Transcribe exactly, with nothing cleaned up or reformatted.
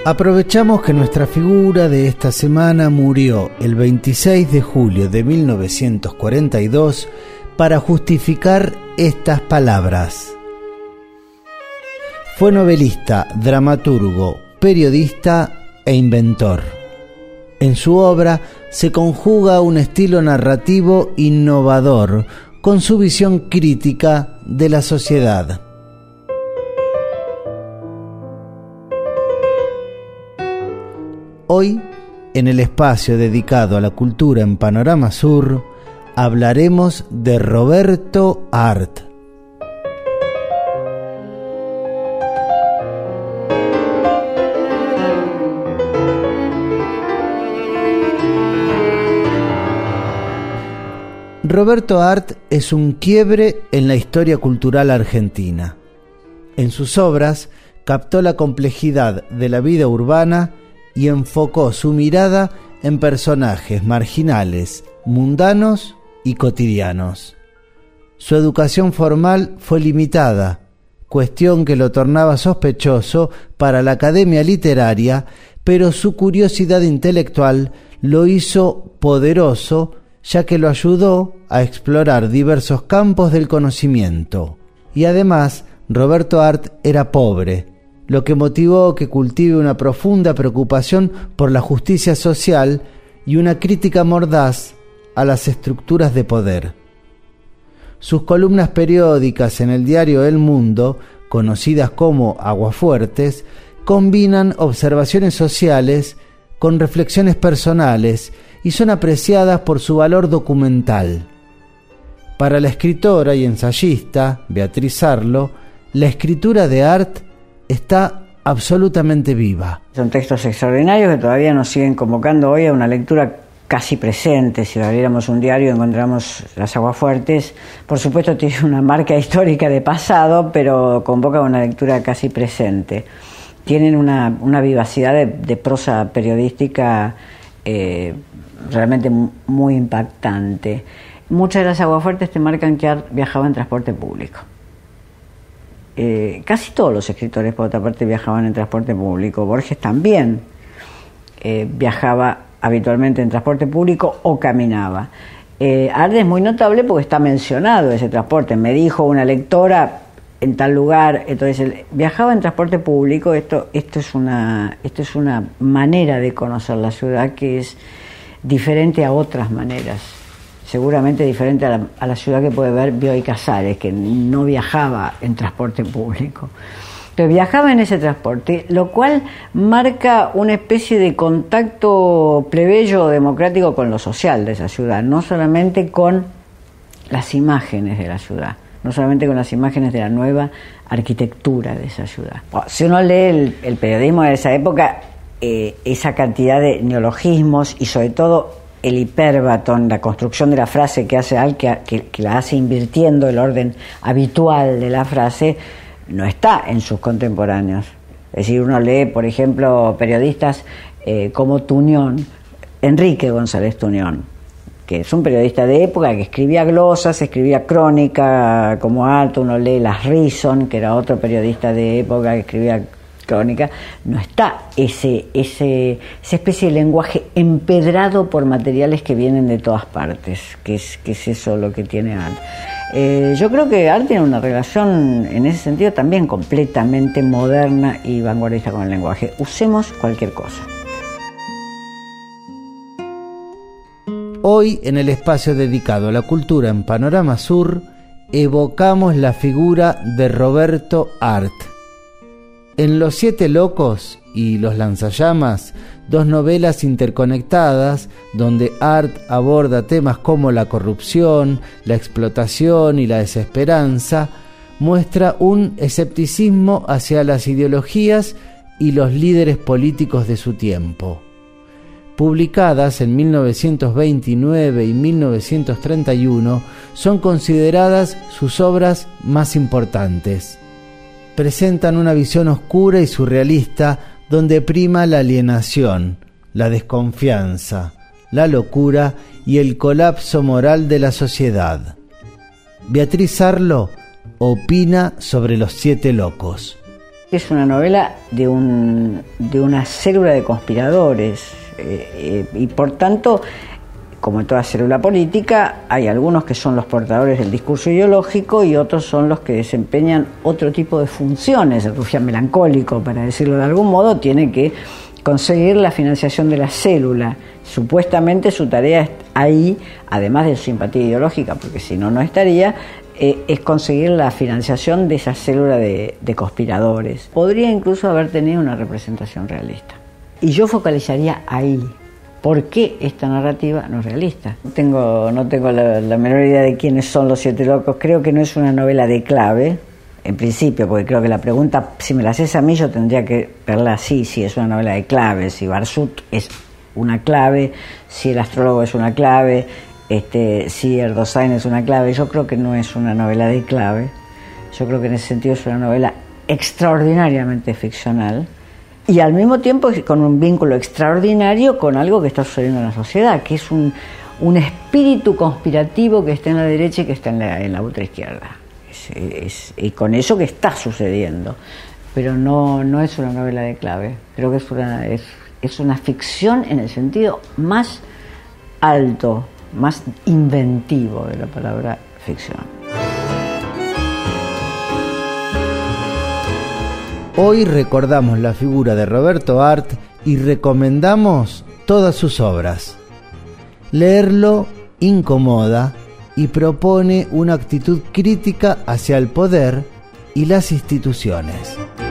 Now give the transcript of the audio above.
Aprovechamos que nuestra figura de esta semana murió el veintiséis de julio de mil novecientos cuarenta y dos para justificar estas palabras. Fue novelista, dramaturgo, periodista e inventor. En su obra se conjuga un estilo narrativo innovador con su visión crítica de la sociedad. Hoy, en el espacio dedicado a la cultura en Panorama Sur, hablaremos de Roberto Arlt. Roberto Arlt es un quiebre en la historia cultural argentina. En sus obras captó la complejidad de la vida urbana y enfocó su mirada en personajes marginales, mundanos y cotidianos. Su educación formal fue limitada, cuestión que lo tornaba sospechoso para la academia literaria, pero su curiosidad intelectual lo hizo poderoso, ya que lo ayudó a explorar diversos campos del conocimiento. Y además, Roberto Arlt era pobre, lo que motivó que cultive una profunda preocupación por la justicia social y una crítica mordaz a las estructuras de poder. Sus columnas periódicas en el diario El Mundo, conocidas como Aguafuertes, combinan observaciones sociales con reflexiones personales y son apreciadas por su valor documental. Para la escritora y ensayista Beatriz Arlo, la escritura de Arlt está absolutamente viva. Son textos extraordinarios que todavía nos siguen convocando hoy a una lectura casi presente. Si abriéramos un diario encontramos Las Aguafuertes. Por supuesto tiene una marca histórica de pasado, pero convoca una lectura casi presente. Tienen una, una vivacidad de, de prosa periodística eh, realmente muy impactante. Muchas de Las Aguafuertes te marcan que Arlt viajaba en transporte público. Eh, casi todos los escritores, por otra parte, viajaban en transporte público. Borges también eh, viajaba habitualmente en transporte público o caminaba. Eh, Arlt es muy notable porque está mencionado ese transporte. Me dijo una lectora en tal lugar, entonces él viajaba en transporte público. Esto, esto es una, esto es una manera de conocer la ciudad que es diferente a otras maneras. Seguramente diferente a la, a la ciudad que puede ver Bioy Casares, que no viajaba en transporte público. Pero viajaba en ese transporte, lo cual marca una especie de contacto plebeyo democrático con lo social de esa ciudad, no solamente con las imágenes de la ciudad, no solamente con las imágenes de la nueva arquitectura de esa ciudad. Si uno lee el, el periodismo de esa época, eh, esa cantidad de neologismos y sobre todo el hiperbatón, la construcción de la frase que hace Arlt, que, que, que la hace invirtiendo el orden habitual de la frase, no está en sus contemporáneos. Es decir, uno lee, por ejemplo, periodistas eh, como Tuñón, Enrique González Tuñón, que es un periodista de época que escribía glosas, escribía crónica como Arlt. Uno lee Las Rison, que era otro periodista de época que escribía crónica. No está ese, ese, esa especie de lenguaje empedrado por materiales que vienen de todas partes, que es, que es eso lo que tiene Arlt. Eh, yo creo que Arlt tiene una relación en ese sentido también completamente moderna y vanguardista con el lenguaje. Usemos cualquier cosa. Hoy, en el espacio dedicado a la cultura en Panorama Sur, evocamos la figura de Roberto Arlt. En Los Siete Locos y Los Lanzallamas, dos novelas interconectadas donde Arlt aborda temas como la corrupción, la explotación y la desesperanza, muestra un escepticismo hacia las ideologías y los líderes políticos de su tiempo. Publicadas en mil novecientos veintinueve y mil novecientos treinta y uno, son consideradas sus obras más importantes. Presentan una visión oscura y surrealista donde prima la alienación, la desconfianza, la locura y el colapso moral de la sociedad. Beatriz Arlo opina sobre Los Siete Locos. Es una novela de, un, de una célula de conspiradores eh, eh, y por tanto, como en toda célula política, hay algunos que son los portadores del discurso ideológico y otros son los que desempeñan otro tipo de funciones. El rufián melancólico, para decirlo de algún modo, tiene que conseguir la financiación de la célula. Supuestamente su tarea es ahí, además de su simpatía ideológica, porque si no, no estaría, eh, es conseguir la financiación de esa célula de, de conspiradores. Podría incluso haber tenido una representación realista. Y yo focalizaría ahí. ¿Por qué esta narrativa no es realista? No tengo, no tengo la, la menor idea de quiénes son los siete locos. Creo que no es una novela de clave, en principio, porque creo que la pregunta, si me la haces a mí, yo tendría que verla así, si es una novela de clave, si Barsut es una clave, si El astrólogo es una clave, este, si Erdosain es una clave. Yo creo que no es una novela de clave. Yo creo que en ese sentido es una novela extraordinariamente ficcional, y al mismo tiempo con un vínculo extraordinario con algo que está sucediendo en la sociedad, que es un, un espíritu conspirativo que está en la derecha y que está en la, en la ultraizquierda. Es, es, y con eso que está sucediendo. Pero no, no es una novela de clave. Creo que es una, es, es una ficción en el sentido más alto, más inventivo de la palabra ficción. Hoy recordamos la figura de Roberto Arlt y recomendamos todas sus obras. Leerlo incomoda y propone una actitud crítica hacia el poder y las instituciones.